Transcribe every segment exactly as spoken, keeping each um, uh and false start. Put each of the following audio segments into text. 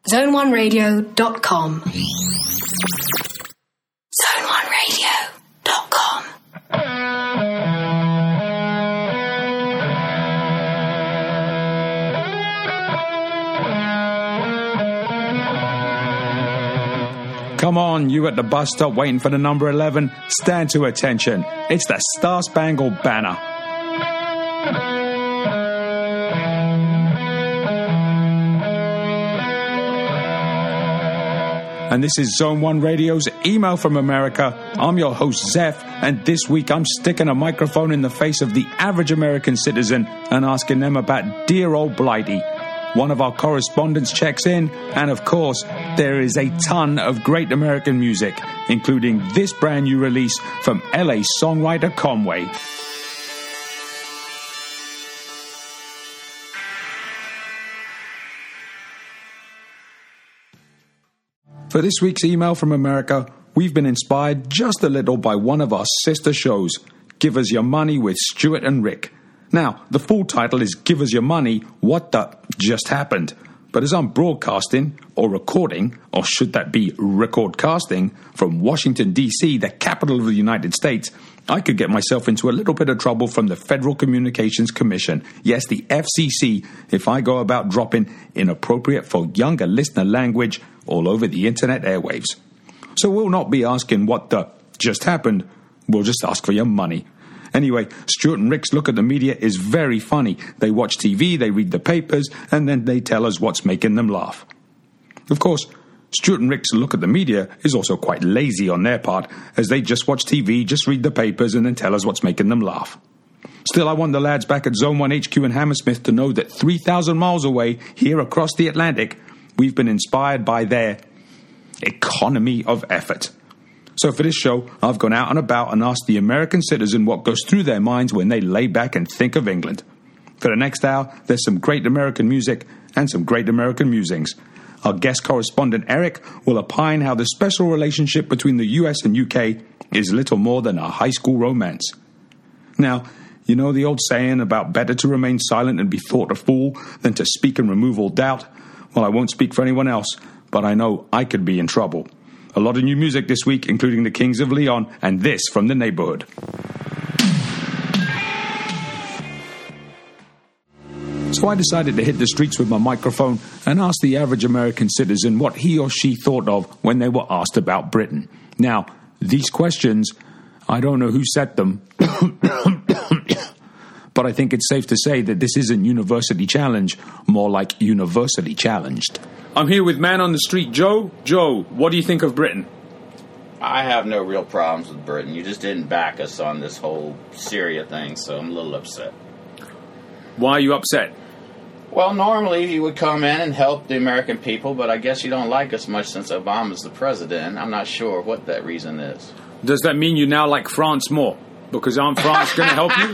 zone one radio dot com. zone one radio dot com. Come on, you at the bus stop waiting for the number eleven, stand to attention. It's the Star Spangled Banner. And this is Zone one Radio's Email from America. I'm your host, Zeph, and this week I'm sticking a microphone in the face of the average American citizen and asking them about dear old Blighty. One of our correspondents checks in, and of course, there is a ton of great American music, including this brand new release from L A songwriter Conway. For this week's Email from America, we've been inspired just a little by one of our sister shows, Give Us Your Money with Stuart and Rick. Now, the full title is Give Us Your Money, What the Just Happened. But as I'm broadcasting, or recording, or should that be recordcasting, from Washington, D C, the capital of the United States, I could get myself into a little bit of trouble from the Federal Communications Commission, yes, the F C C, if I go about dropping inappropriate for younger listener language all over the internet airwaves. So we'll not be asking what the just happened, we'll just ask for your money. Anyway, Stuart and Rick's Look at the Media is very funny. They watch T V, they read the papers, and then they tell us what's making them laugh. Of course, Stuart and Rick's Look at the Media is also quite lazy on their part, as they just watch T V, just read the papers, and then tell us what's making them laugh. Still, I want the lads back at Zone one H Q in Hammersmith to know that three thousand miles away, here across the Atlantic, we've been inspired by their economy of effort. So for this show, I've gone out and about and asked the American citizen what goes through their minds when they lay back and think of England. For the next hour, there's some great American music and some great American musings. Our guest correspondent, Eric, will opine how the special relationship between the U S and U K is little more than a high school romance. Now, you know the old saying about better to remain silent and be thought a fool than to speak and remove all doubt? Well, I won't speak for anyone else, but I know I could be in trouble. A lot of new music this week, including the Kings of Leon and this from the neighborhood. So I decided to hit the streets with my microphone and ask the average American citizen what he or she thought of when they were asked about Britain. Now, these questions, I don't know who set them, but I think it's safe to say that this isn't University Challenge, more like Universally Challenged. I'm here with man on the street, Joe. Joe, what do you think of Britain? I have no real problems with Britain. You just didn't back us on this whole Syria thing, so I'm a little upset. Why are you upset? Well, normally you would come in and help the American people, but I guess you don't like us much since Obama's the president. I'm not sure what that reason is. Does that mean you now like France more? Because aren't France going to help you?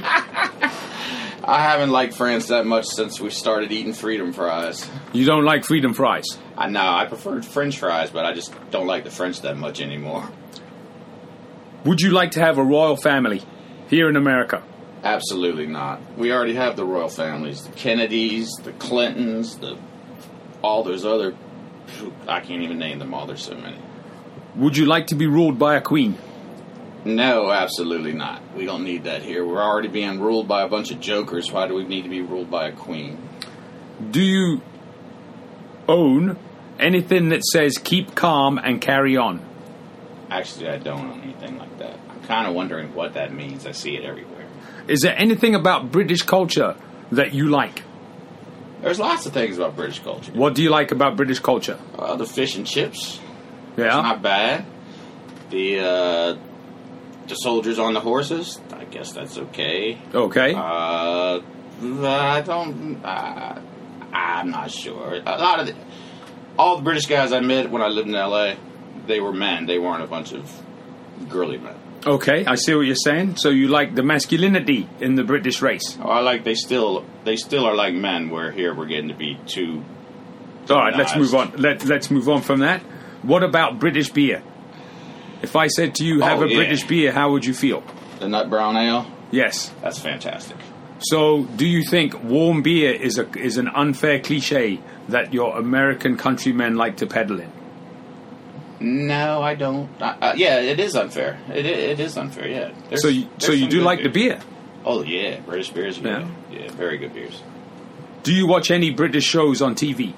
I haven't liked France that much since we started eating freedom fries. You don't like freedom fries? I know. I prefer French fries, but I just don't like the French that much anymore. Would you like to have a royal family here in America? Absolutely not. We already have the royal families. The Kennedys, the Clintons, the all those other... I can't even name them all. There's so many. Would you like to be ruled by a queen? No, absolutely not. We don't need that here. We're already being ruled by a bunch of jokers. Why do we need to be ruled by a queen? Do you own anything that says keep calm and carry on? Actually, I don't own anything like that. I'm kind of wondering what that means. I see it everywhere. Is there anything about British culture that you like? There's lots of things about British culture. What do you like about British culture? Uh, the fish and chips. Yeah? It's not bad. The, uh... The soldiers on the horses, I guess that's okay. Okay. Uh, I don't. Uh, I'm not sure. A lot of the, all the British guys I met when I lived in L A, they were men. They weren't a bunch of girly men. Okay, I see what you're saying. So you like the masculinity in the British race? Oh, I like they still they still are like men. Where here we're getting to be too. All right, let's move on. Let Let's move on from that. What about British beer? If I said to you, have oh, a yeah. British beer, how would you feel? The Nut Brown Ale? Yes. That's fantastic. So, do you think warm beer is a is an unfair cliche that your American countrymen like to peddle in? No, I don't. Uh, uh, yeah, it is unfair. It it is unfair. Yeah. There's, So, you, so you do like the beer? Oh yeah, British beers. Yeah. Yeah. yeah, very good beers. Do you watch any British shows on T V?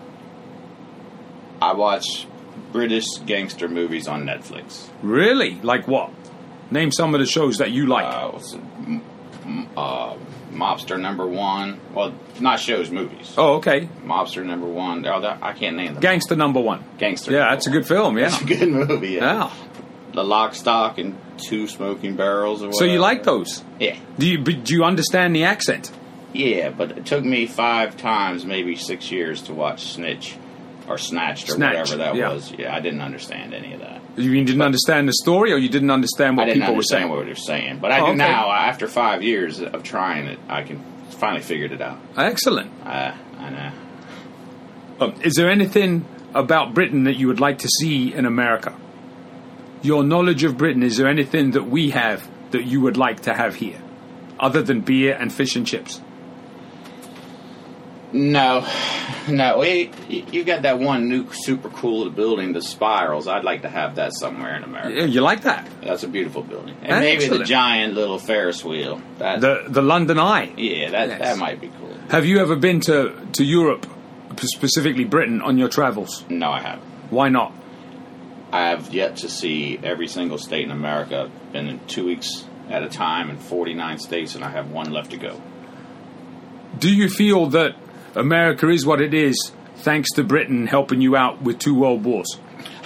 I watch British gangster movies on Netflix. Really? Like what? Name some of the shows that you like. Uh, what's it? M- m- uh, Mobster Number One. Well, not shows, movies. Oh, okay. Mobster Number One. Oh, that, I can't name them. Gangster Number One. Gangster. Yeah, Number that's a One. good film. Yeah. It's a good movie. Yeah. Yeah. The Lock, Stock, and Two Smoking Barrels. Or So you whatever. like those? Yeah. Do you but do you understand the accent? Yeah, but it took me five times, maybe six years to watch Snitch or Snatched or Snatch, whatever that yeah. was. Yeah, I didn't understand any of that. You mean didn't understand the story, or you didn't understand what I didn't people were understand saying? what they were saying, but I Oh, do okay. now. After five years of trying it, I can finally figured it out. Excellent. Uh, I know. Um, is there anything about Britain that you would like to see in America? Your knowledge of Britain, is there anything that we have that you would like to have here, other than beer and fish and chips? No, no. We, you got that one new super cool building, the Spirals. I'd like to have that somewhere in America. Yeah, you like that? That's a beautiful building, and maybe the Excellent. giant little Ferris wheel. That, The the London Eye. yeah, that Yes. that might be cool. Have you ever been to, to Europe, specifically Britain, on your travels? No, I haven't. Why not? I have yet to see every single state in America. Been in two weeks at a time in forty-nine states, and I have one left to go. Do you feel that America is what it is thanks to Britain helping you out with two world wars?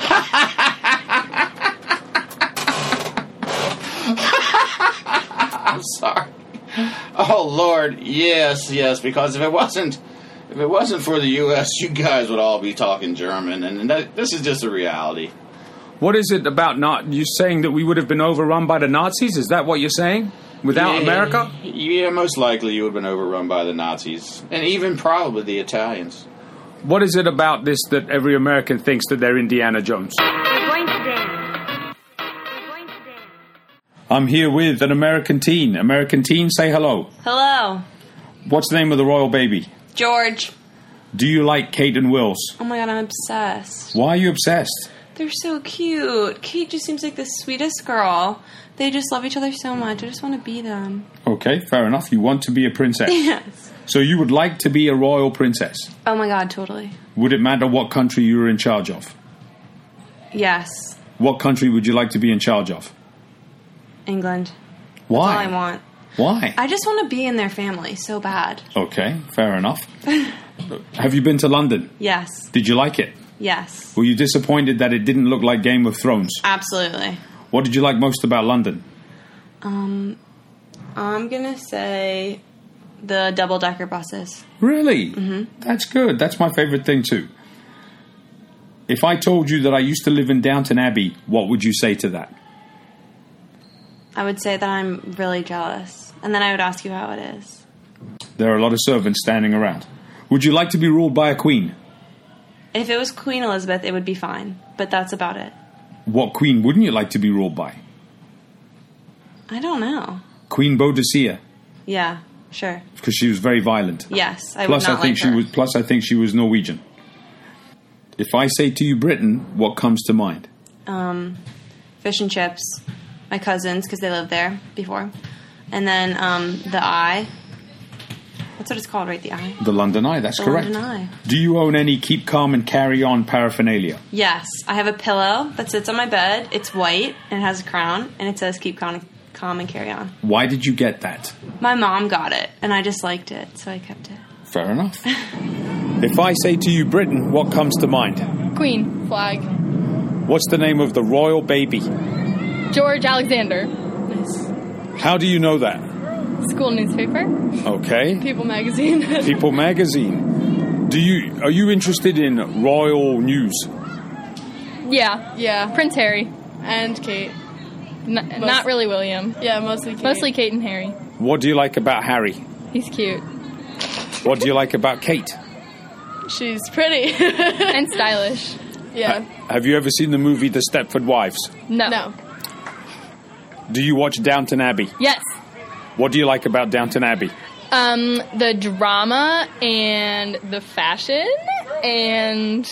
I'm sorry. Oh Lord, yes, yes. Because if it wasn't, if it wasn't for the U S, you guys would all be talking German, and that, this is just a reality. What is it about not you saying that we would have been overrun by the Nazis? Is that what you're saying? Without Yeah, America? Yeah, most likely you would have been overrun by the Nazis, and even probably the Italians. What is it about this that every American thinks that they're Indiana Jones? We're going to dance. We're going to dance. I'm here with an American teen. American teen, say hello. Hello, What's the name of the royal baby? George. Do you like Kate and Wills? Oh my god, I'm obsessed. Why are you obsessed? They're so cute. Kate just seems like the sweetest girl. They just love each other so much. I just want to be them. Okay, fair enough. You want to be a princess. Yes. So you would like to be a royal princess. Oh my god, totally. Would it matter what country you were in charge of? Yes. What country would you like to be in charge of? England. Why? That's all I want. Why? I just want to be in their family so bad. Okay, fair enough. Have you been to London? Yes. Did you like it? Yes. Were you disappointed that it didn't look like Game of Thrones? Absolutely. What did you like most about London? Um, I'm gonna say the double-decker buses. Really? Mm-hmm. That's good. That's my favorite thing too. If I told you that I used to live in Downton Abbey, what would you say to that? I would say that I'm really jealous. And then I would ask you how it is. There are a lot of servants standing around. Would you like to be ruled by a queen? If it was Queen Elizabeth, it would be fine. But that's about it. What queen wouldn't you like to be ruled by? I don't know. Queen Boadicea, Yeah, sure. because she was very violent. Yes, I Plus, would not I think like she her. was. Plus, I think she was Norwegian. If I say to you Britain, what comes to mind? Um, fish and chips. My cousins, because they lived there before. And then um, the Eye. That's what it's called, right? The Eye? The London Eye. That's The correct. London Eye. Do you own any keep calm and carry on paraphernalia? Yes. I have a pillow that sits on my bed. It's white, and it has a crown, and it says keep calm, calm and carry on. Why did you get that? My mom got it, and I just liked it, so I kept it. Fair enough. If I say to you Britain, what comes to mind? Queen flag. What's the name of the royal baby? George Alexander. How do you know that? School newspaper. Okay. People magazine. People magazine. Do you are you interested in royal news? yeah, yeah. Prince Harry and Kate. N- not really William. Yeah, mostly Kate. Mostly Kate and Harry. What do you like about Harry? He's cute What do you like about Kate? She's pretty and stylish. Yeah. Have you ever seen the movie The Stepford Wives? No. No. Do you watch Downton Abbey? Yes. What do you like about Downton Abbey? Um, the drama and the fashion and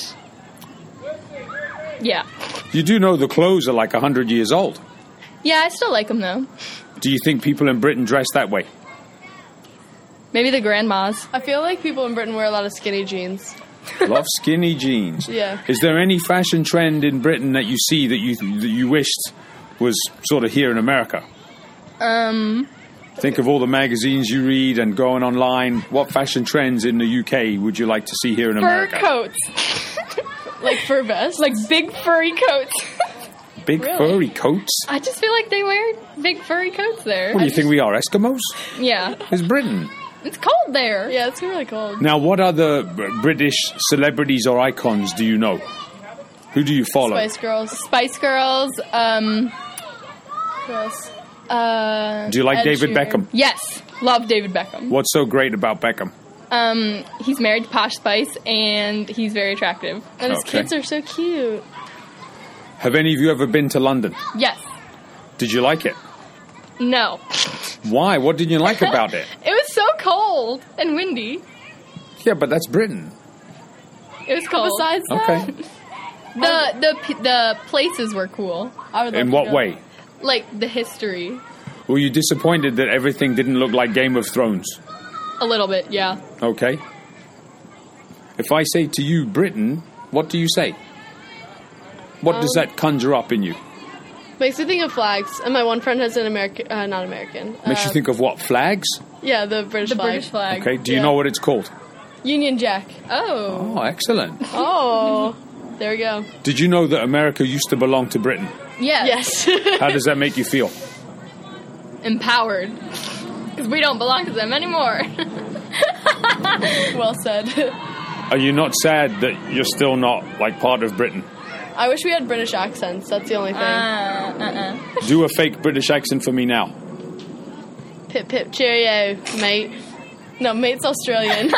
yeah. You do know the clothes are like one hundred years old. Yeah, I still like them though. Do you think people in Britain dress that way? Maybe the grandmas. I feel like people in Britain wear a lot of skinny jeans. Love skinny jeans. Yeah. Is there any fashion trend in Britain that you see that you that you wished was sort of here in America? Um, Think of all the magazines you read and going online. What fashion trends in the U K would you like to see here in fur America? coats. Like fur vests? Like big furry coats. Big Really? furry coats? I just feel like they wear big furry coats there. What do I you think we are, Eskimos? just- Yeah. It's Britain. It's cold there. Yeah, it's really cold. Now, what other b- British celebrities or icons do you know? Who do you follow? Spice Girls. Spice Girls, um, Who else? uh... Do you like Ed David Sheeran. Beckham? Yes. Love David Beckham. What's so great about Beckham? Um, he's married to Posh Spice, and he's very attractive. And his Okay. kids are so cute. Have any of you ever been to London? Yes. Did you like it? No. Why? What did you like about it? It was so cold and windy. Yeah, but that's Britain. It was cold. Besides that, Okay. the the p- the places were cool. I would love In to what go. way? Like the history. Were you disappointed that everything didn't look like Game of Thrones? A little bit, yeah. Okay. If I say to you Britain, what do you say? What does that conjure up in you? Makes me think of flags. And my one friend has an American, uh, not American. Makes uh, you think of what? Flags? Yeah, the British The flag. British flag. Okay. Do you Yeah. know what it's called? Union Jack. Oh. Oh, excellent. Oh, there we go. Did you know that America used to belong to Britain? Yes. Yes. How does that make you feel? Empowered. Because we don't belong to them anymore. Well said. Are you not sad that you're still not, like, part of Britain? I wish we had British accents. That's the only thing. Uh, uh-uh. Do a fake British accent for me now. Pip pip cheerio, mate. No, mate's Australian.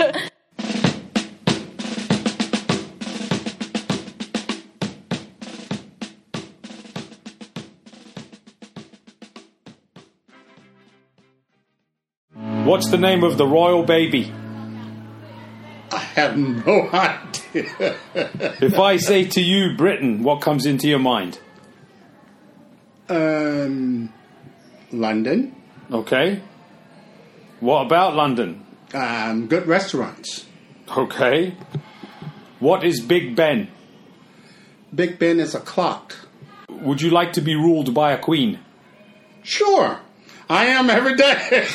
What's the name of the royal baby? I have no idea. If I say to you Britain, what comes into your mind? um, London. Okay. What about London? Um, good restaurants. Okay. What is Big Ben? Big Ben is a clock. Would you like to be ruled by a queen? Sure, I am every day.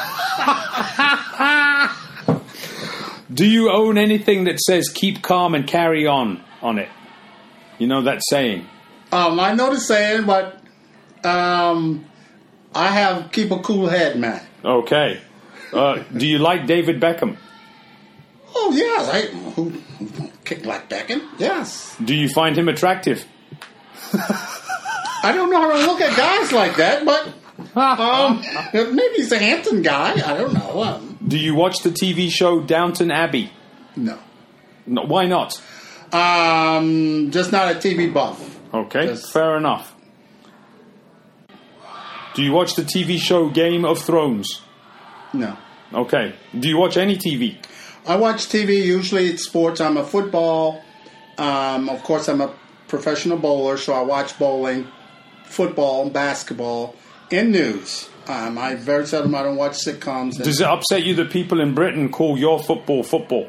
Do you own anything that says keep calm and carry on on it? You know that saying? um, I know the saying, but um, I have keep a cool head, man. Okay. Uh, do you like David Beckham? Oh yes, I who, who don't kick like Beckham. Yes, Do you find him attractive? I don't know how to look at guys like that, but um, maybe he's a handsome guy. I don't know. Um, Do you watch the T V show Downton Abbey? no, No, why not? um, just not a T V buff. Okay, Just- fair enough. Do you watch the T V show Game of Thrones? No. Okay. Do you watch any T V? I watch T V. Usually it's sports. I'm a football. Um, of course, I'm a professional bowler, so I watch bowling, football, basketball, and news. Um, I very seldom I don't watch sitcoms. And, Does it upset you that people in Britain call your football football?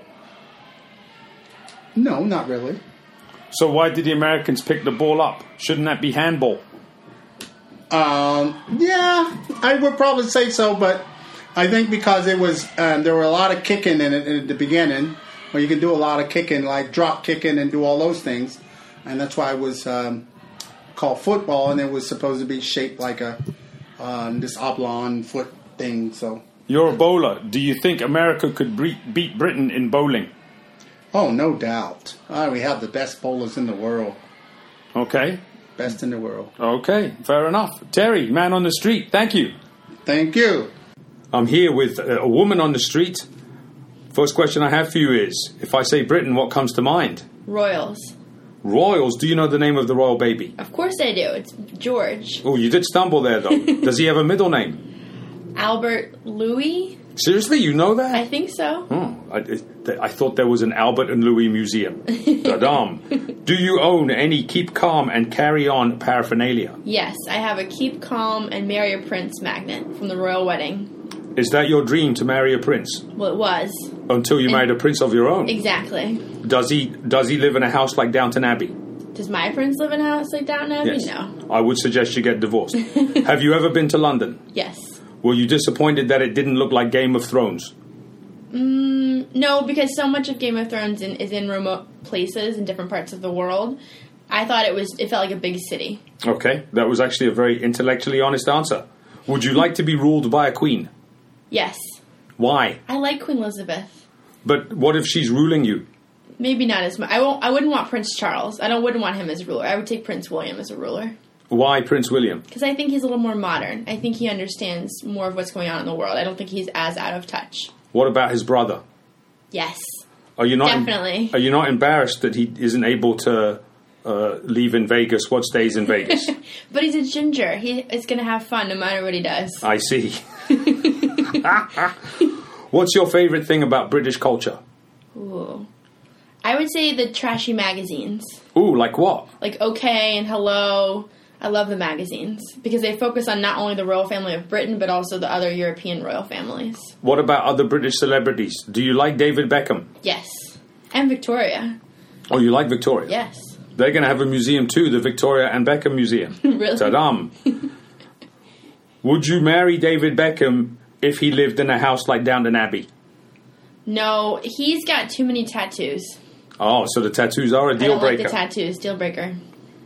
no, not really. So why did the Americans pick the ball up? Shouldn't that be handball? Um, yeah, I would probably say so, but I think because it was um, there were a lot of kicking in it at the beginning, where you can do a lot of kicking, like drop kicking and do all those things, and that's why it was um, called football, and it was supposed to be shaped like a um, this oblong foot thing. So, You're a bowler. Do you think America could bre- beat Britain in bowling? oh, no doubt, uh, we have the best bowlers in the world, Okay. best in the world. Okay, fair enough. Terry, man on the street, thank you. Thank you. I'm here with a a woman on the street. First question I have for you is, if I say Britain, what comes to mind? Royals. Royals, do you know the name of the royal baby? Of course I do. It's George. Oh, you did stumble there, though. Does he have a middle name? Albert Louis? Seriously, you know that? I think so. Oh, I, I thought there was an Albert and Louis museum. Dadam. Do you own any Keep Calm and Carry On paraphernalia? Yes, I have a Keep Calm and Marry a Prince magnet from the royal wedding. Is that your dream, to marry a prince? Well, it was. Until you and married a prince of your own? Exactly. Does he Does he live in a house like Downton Abbey? Does my prince live in a house like Downton Abbey? Yes. No. I would suggest you get divorced. Have you ever been to London? Yes. Were you disappointed that it didn't look like Game of Thrones? Mm, no, because so much of Game of Thrones in, is in remote places in different parts of the world. I thought it was it felt like a big city. Okay, that was actually a very intellectually honest answer. Would you like to be ruled by a queen? Yes. Why? I like Queen Elizabeth. But what if she's ruling you? Maybe not as much. I won't. I wouldn't want Prince Charles. I don't. Wouldn't want him as ruler. I would take Prince William as a ruler. Why Prince William? Because I think he's a little more modern. I think he understands more of what's going on in the world. I don't think he's as out of touch. What about his brother? Yes. Are you not definitely? Are you not embarrassed that he isn't able to uh, leave in Vegas what stays in Vegas? But he's a ginger. He is going to have fun no matter what he does. I see. What's your favorite thing about British culture? Ooh. I would say the trashy magazines. Ooh, like what? Like OK and Hello. I love the magazines because they focus on not only the royal family of Britain, but also the other European royal families. What about other British celebrities? Do you like David Beckham? Yes. And Victoria. Oh, you like Victoria? Yes. They're going to have a museum too, the Victoria and Beckham Museum. Really? Ta-dam. Would you marry David Beckham if he lived in a house like Downton Abbey? No, he's got too many tattoos. Oh, so the tattoos are a deal I don't breaker. like the tattoos. Deal breaker.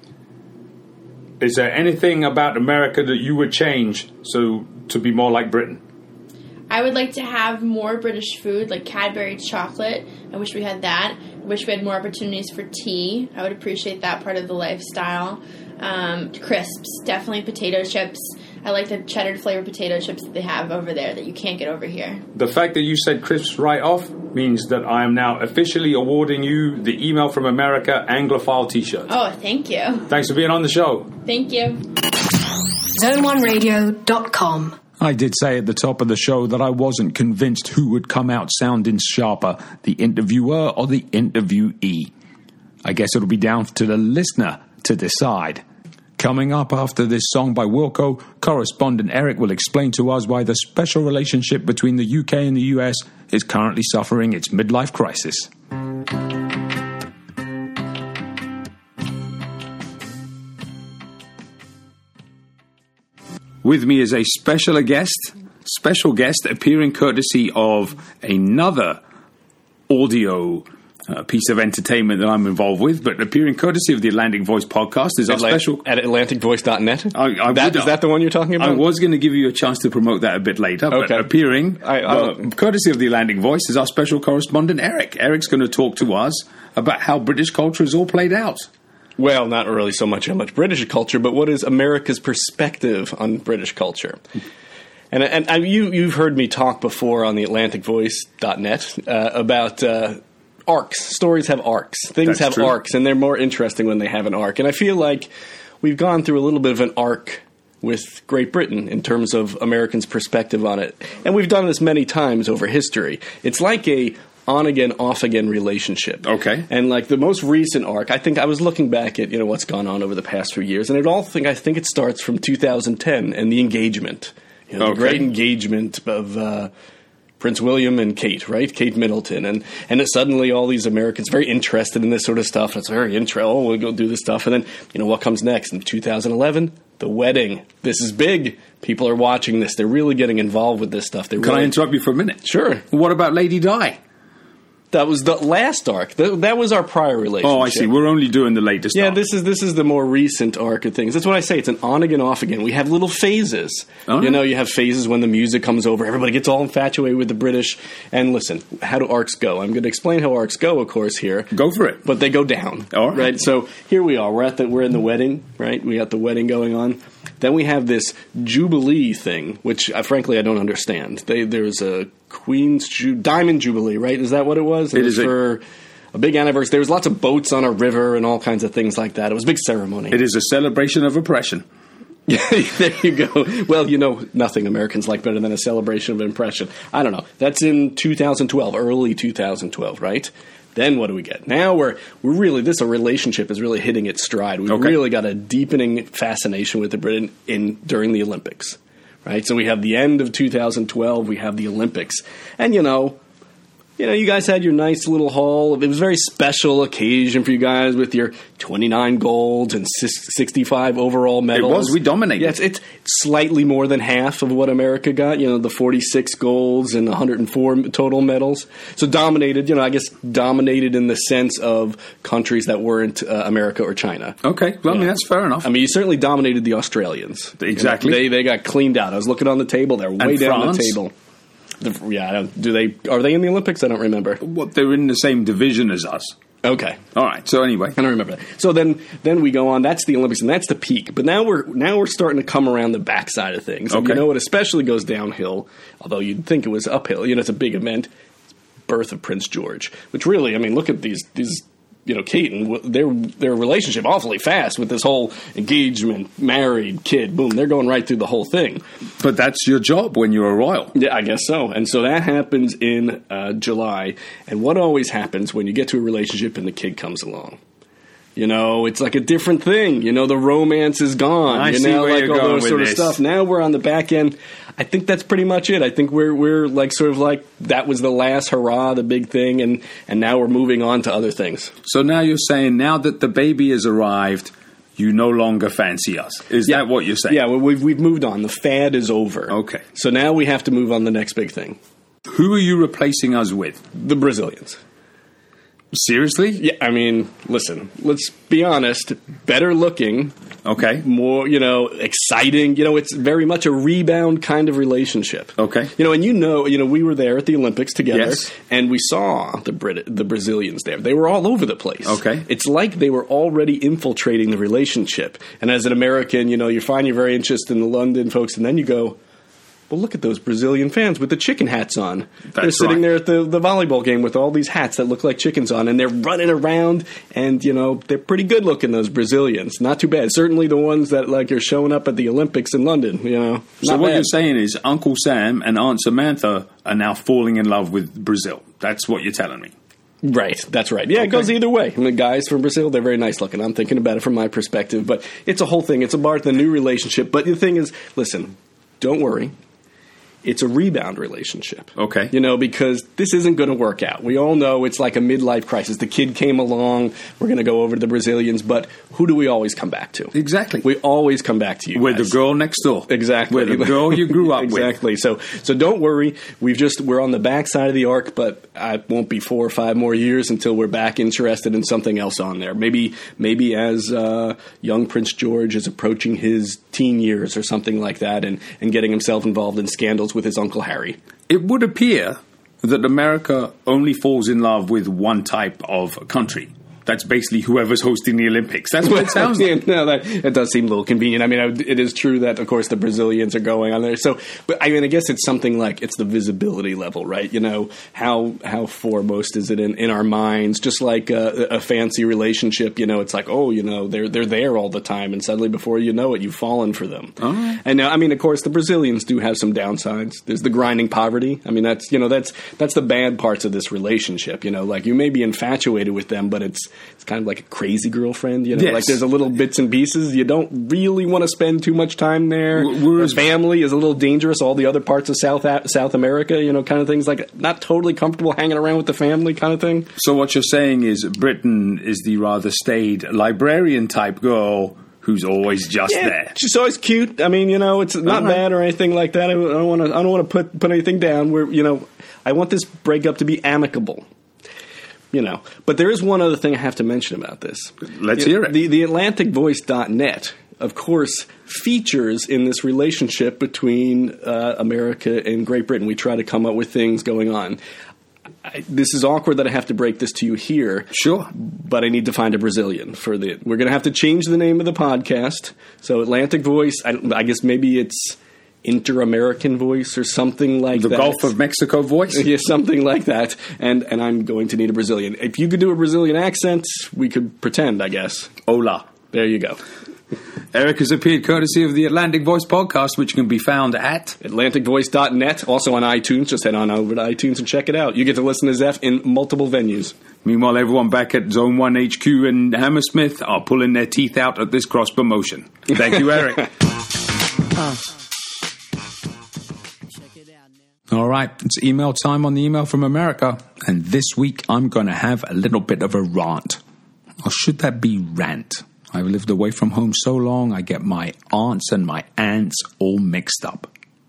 Is there anything about America that you would change so to be more like Britain? I would like to have more British food, like Cadbury chocolate. I wish we had that. I wish we had more opportunities for tea. I would appreciate that part of the lifestyle. Um, crisps, definitely potato chips. I like the cheddar flavored potato chips that they have over there that you can't get over here. The fact that you said crisps right off means that I am now officially awarding you the Email from America Anglophile t-shirt. Oh, thank you. Thanks for being on the show. Thank you. zone one radio dot com. I did say at the top of the show that I wasn't convinced who would come out sounding sharper, the interviewer or the interviewee. I guess it'll be down to the listener to decide. Coming up after this song by Wilco, correspondent Eric will explain to us why the special relationship between the U K and the U S is currently suffering its midlife crisis. With me is a special guest, special guest appearing courtesy of another audio uh, piece of entertainment that I'm involved with, but appearing courtesy of the Atlantic Voice podcast is our Atla- special... At atlantic voice dot net? I, I that, would, is that the one you're talking about? I was going to give you a chance to promote that a bit later, Okay. but appearing, I- I- well, courtesy of the Atlantic Voice, is our special correspondent, Eric. Eric's going to talk to us about how British culture is all played out. Well, not really so much how much British culture, but what is America's perspective on British culture? And and I, you you've heard me talk before on the atlantic voice dot net uh, about uh, arcs. Stories have arcs. Things That's have true. arcs, and they're more interesting when they have an arc. And I feel like we've gone through a little bit of an arc with Great Britain in terms of Americans' perspective on it. And we've done this many times over history. It's like a on-again, off-again relationship. Okay. And like the most recent arc, I think I was looking back at, you know, what's gone on over the past few years, and it all think I think it starts from two thousand ten and the engagement. You know, Okay. the great engagement of uh, Prince William and Kate, right? Kate Middleton. And and it suddenly all these Americans very interested in this sort of stuff. And it's very interesting. Oh, we'll go do this stuff. And then, you know, what comes next? In two thousand eleven, the wedding. This is big. People are watching this. They're really getting involved with this stuff. They're Can really, I interrupt you for a minute? Sure. What about Lady Di? That was the last arc. That, that was our prior relationship. Oh, I see. We're only doing the latest Yeah, arc. this is this is the more recent arc of things. That's what I say. It's an on again, off again. We have little phases. Oh. You know, you have phases when the music comes over. Everybody gets all infatuated with the British. And listen, how do arcs go? I'm going to explain how arcs go, of course, here. Go for it. But they go down. All right. So here we are. We're at the we're in the wedding, right? We got the wedding going on. Then we have this Jubilee thing, which uh, frankly I don't understand. They, there's a Queen's Ju- Diamond Jubilee, right? Is that what it was? It, It was is a- for a big anniversary. There was lots of boats on a river and all kinds of things like that. It was a big ceremony. It is a celebration of oppression. There you go. Well, you know, nothing Americans like better than a celebration of impression. I don't know. That's in two thousand twelve, early two thousand twelve, right? Then what do we get? Now we're we're really this a relationship is really hitting its stride. We've Okay. really got a deepening fascination with the Britain in during the Olympics, right? So we have the end of two thousand twelve. We have the Olympics, and you know. You know, you guys had your nice little haul. It was a very special occasion for you guys with your twenty-nine golds and sixty-five overall medals. It was. We dominated. Yeah, it's, it's slightly more than half of what America got. You know, the forty-six golds and one hundred four total medals. So dominated, you know, I guess dominated in the sense of countries that weren't uh, America or China. Okay. Well, I mean, that's fair enough. I mean, you certainly dominated the Australians. Exactly. You know, they, they got cleaned out. I was looking on the table. They're way And down France. the table. The, yeah, I don't, do they are they in the Olympics? I don't remember. What, they're in the same division as us. Okay, All right. So anyway, I don't remember that. So then, then we go on. That's the Olympics, and that's the peak. But now we're now we're starting to come around the backside of things. And Okay. you know, it especially goes downhill. Although you'd think it was uphill. You know, it's a big event. Birth of Prince George, which really, I mean, look at these these. You know, Kate and their their relationship awfully fast with this whole engagement, married, kid, boom. They're going right through the whole thing. but that's your job when you're a royal. Yeah, I guess so. And so that happens in uh, July. And what always happens when you get to a relationship and the kid comes along? You know, it's like a different thing. You know, the romance is gone. I you see know, where like you're all going those with sort this. of stuff. Now we're on the back end. I think that's pretty much it. I think we're we're like sort of like that was the last hurrah, the big thing, and and now we're moving on to other things. So now you're saying now that the baby has arrived, you no longer fancy us. Is that what you're saying? Yeah, well, we've we've moved on. The fad is over. Okay. So now we have to move on to the next big thing. Who are you replacing us with? The Brazilians. Seriously? Yeah, I mean, listen, let's be honest. Better looking, Okay. more, you know, exciting. You know, it's very much a rebound kind of relationship. Okay. You know, and you know, you know, we were there at the Olympics together, Yes. and we saw the Brit- the Brazilians there. They were all over the place. Okay. It's like they were already infiltrating the relationship. And as an American, you know, you find you're very interested in the London folks, and then you go, well, look at those Brazilian fans with the chicken hats on. they're That's sitting right. there at the, the volleyball game with all these hats that look like chickens on, and they're running around, and, you know, they're pretty good looking, those Brazilians. Not too bad. Certainly the ones that, like, are showing up at the Olympics in London, you know. So Not what bad. you're saying is Uncle Sam and Aunt Samantha are now falling in love with Brazil. That's what you're telling me. Right, that's right. Yeah, it goes either way. I mean, guys from Brazil, they're very nice looking. I'm thinking about it from my perspective, but it's a whole thing. It's a part of the new relationship. But the thing is, listen, don't worry. It's a rebound relationship. Okay. You know, because this isn't going to work out. We all know it's like a midlife crisis. The kid came along. We're going to go over to the Brazilians. But who do we always come back to? Exactly. We always come back to you With guys. the girl next door. Exactly. With the girl you grew up with. Exactly. So so don't worry. We've just we're on the back side of the arc, but it won't be four or five more years until we're back interested in something else on there. Maybe maybe as uh, young Prince George is approaching his teen years or something like that, and, and getting himself involved in scandals with his Uncle Harry. It would appear that America only falls in love with one type of country. That's basically whoever's hosting the Olympics. That's what it sounds like. No, that it does seem a little convenient. I mean, I- it is true that, of course, the Brazilians are going on there. So, but I mean, I guess it's something like it's the visibility level, right? You know, how how foremost is it in, in our minds? Just like a, a fancy relationship, you know, it's like, oh, you know, they're they're there all the time, and suddenly before you know it, you've fallen for them. All right. And now, I mean, of course, the Brazilians do have some downsides. There's the grinding poverty. I mean, that's you know, that's that's the bad parts of this relationship. You know, like you may be infatuated with them, but it's it's kind of like a crazy girlfriend. You know, Yes. like there's a little bits and pieces. You don't really want to spend too much time there. Whereas- The family is a little dangerous. All the other parts of South South America, you know, kind of things like not totally comfortable hanging around with the family, kind of thing. So what you're saying is Britain is the rather staid librarian type girl who's always just Yeah, there. she's always cute. I mean, you know, it's not All right. bad or anything like that. I don't want to. I don't want to put put anything down. Where you know, I want this breakup to be amicable. You know, but there is one other thing I have to mention about this. Let's hear it. The the Atlantic Voice dot net, of course, features in this relationship between uh, America and Great Britain. We try to come up with things going on. I, this is awkward that I have to break this to you here. Sure. But I need to find a Brazilian for the. We're going to have to change the name of the podcast. So Atlantic Voice. I, don't- I guess maybe it's Inter-American Voice or something like The that. Gulf of Mexico voice? Yeah, something like that. And and I'm going to need a Brazilian. If you could do a Brazilian accent, we could pretend, I guess. Hola. There you go. Eric has appeared courtesy of the Atlantic Voice podcast, which can be found at Atlantic Voice dot net, also on iTunes. Just head on over to iTunes and check it out. You get to listen to Zeph in multiple venues. Meanwhile, everyone back at Zone one H Q in Hammersmith are pulling their teeth out at this cross-promotion. Thank you, Eric. uh. All right, it's email time on the Email from America, and this week I'm going to have a little bit of a rant. Or should that be rant? I've lived away from home so long, I get my aunts and my ants all mixed up.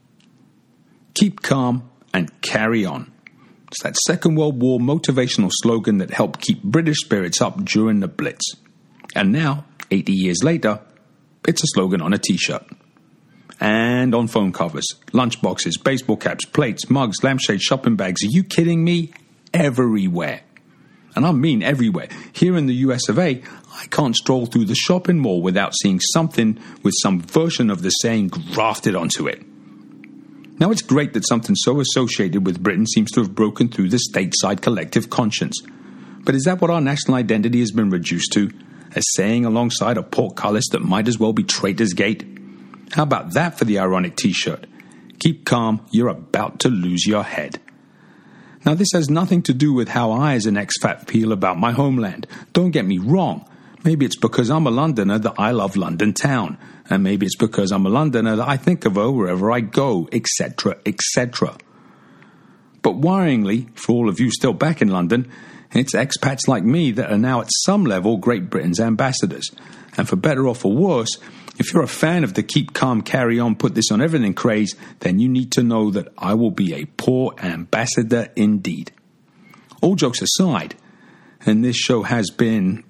Keep calm and carry on. It's that Second World War motivational slogan that helped keep British spirits up during the Blitz. And now, eighty years later, it's a slogan on a t-shirt. And on phone covers, lunchboxes, baseball caps, plates, mugs, lampshades, shopping bags. Are you kidding me? Everywhere. And I mean everywhere. Here in the U S of A, I can't stroll through the shopping mall without seeing something with some version of the saying grafted onto it. Now, it's great that something so associated with Britain seems to have broken through the stateside collective conscience. But is that what our national identity has been reduced to? A saying alongside a portcullis that might as well be Traitor's Gate? How about that for the ironic t-shirt? Keep calm, you're about to lose your head. Now, this has nothing to do with how I as an expat feel about my homeland. Don't get me wrong. Maybe it's because I'm a Londoner that I love London town. And maybe it's because I'm a Londoner that I think of her wherever I go, et cetera, et cetera. But worryingly, for all of you still back in London, it's expats like me that are now at some level Great Britain's ambassadors. And for better or for worse, if you're a fan of the keep calm, carry on, put this on everything craze, then you need to know that I will be a poor ambassador indeed. All jokes aside, and this show has been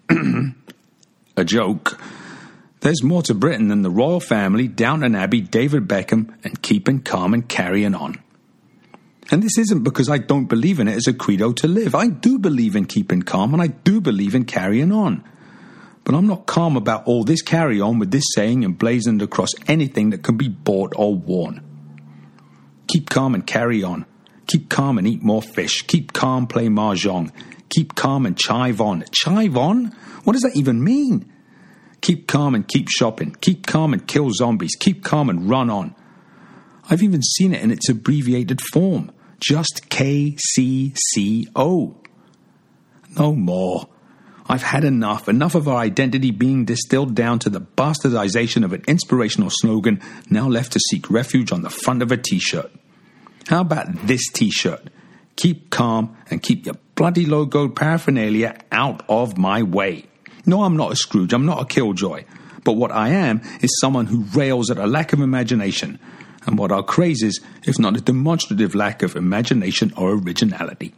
a joke, there's more to Britain than the royal family, Downton Abbey, David Beckham, and keeping calm and carrying on. And this isn't because I don't believe in it as a credo to live. I do believe in keeping calm, and I do believe in carrying on. But I'm not calm about all this carry on with this saying emblazoned across anything that can be bought or worn. Keep calm and carry on. Keep calm and eat more fish. Keep calm, play mahjong. Keep calm and chive on. Chive on? What does that even mean? Keep calm and keep shopping. Keep calm and kill zombies. Keep calm and run on. I've even seen it in its abbreviated form. Just K C C O. No more. I've had enough, enough of our identity being distilled down to the bastardization of an inspirational slogan now left to seek refuge on the front of a t-shirt. How about this t-shirt? Keep calm and keep your bloody logoed paraphernalia out of my way. No, I'm not a Scrooge, I'm not a killjoy. But what I am is someone who rails at a lack of imagination. And what our craze is, if not a demonstrative lack of imagination or originality.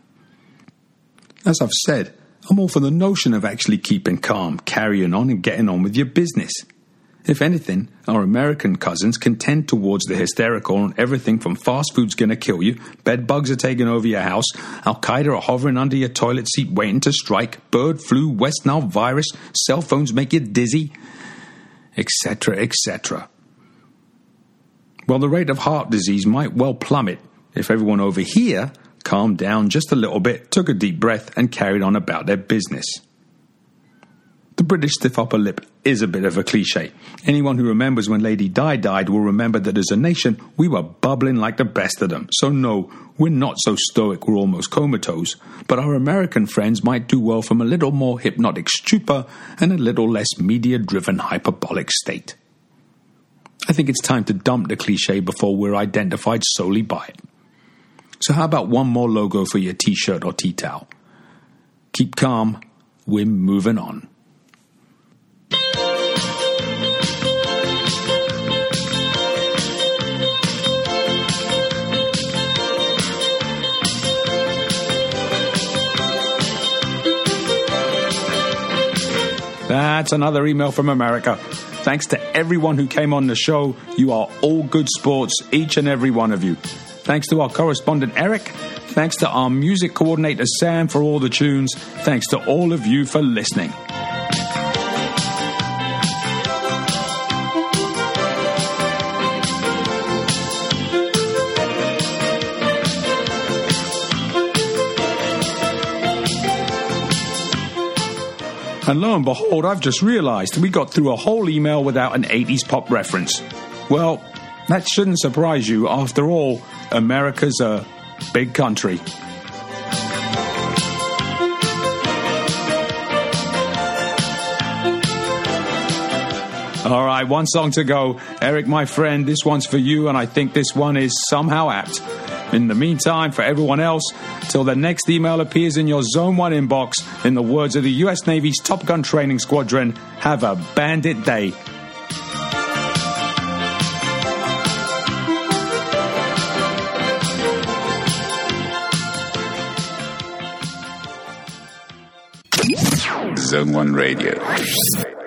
As I've said, I'm all for the notion of actually keeping calm, carrying on and getting on with your business. If anything, our American cousins can tend towards the hysterical on everything from fast food's gonna kill you, bed bugs are taking over your house, Al-Qaeda are hovering under your toilet seat waiting to strike, bird flu, West Nile virus, cell phones make you dizzy, et cetera, et cetera. Well, the rate of heart disease might well plummet if everyone over here calmed down just a little bit, took a deep breath, and carried on about their business. The British stiff upper lip is a bit of a cliche. Anyone who remembers when Lady Di died will remember that as a nation, we were bubbling like the best of them. So no, we're not so stoic we're almost comatose, but our American friends might do well from a little more hypnotic stupor and a little less media-driven hyperbolic state. I think it's time to dump the cliche before we're identified solely by it. So how about one more logo for your t-shirt or tea towel? Keep calm, we're moving on. That's another email from America. Thanks to everyone who came on the show. You are all good sports, each and every one of you. Thanks to our correspondent, Eric. Thanks to our music coordinator, Sam, for all the tunes. Thanks to all of you for listening. And lo and behold, I've just realised we got through a whole email without an eighties pop reference. Well, that shouldn't surprise you. After all, America's a big country. All right, one song to go. Eric, my friend, this one's for you, and I think this one is somehow apt. In the meantime, for everyone else, till the next email appears in your Zone one inbox, in the words of the U S Navy's Top Gun Training Squadron, have a bandit day. Zone one Radio.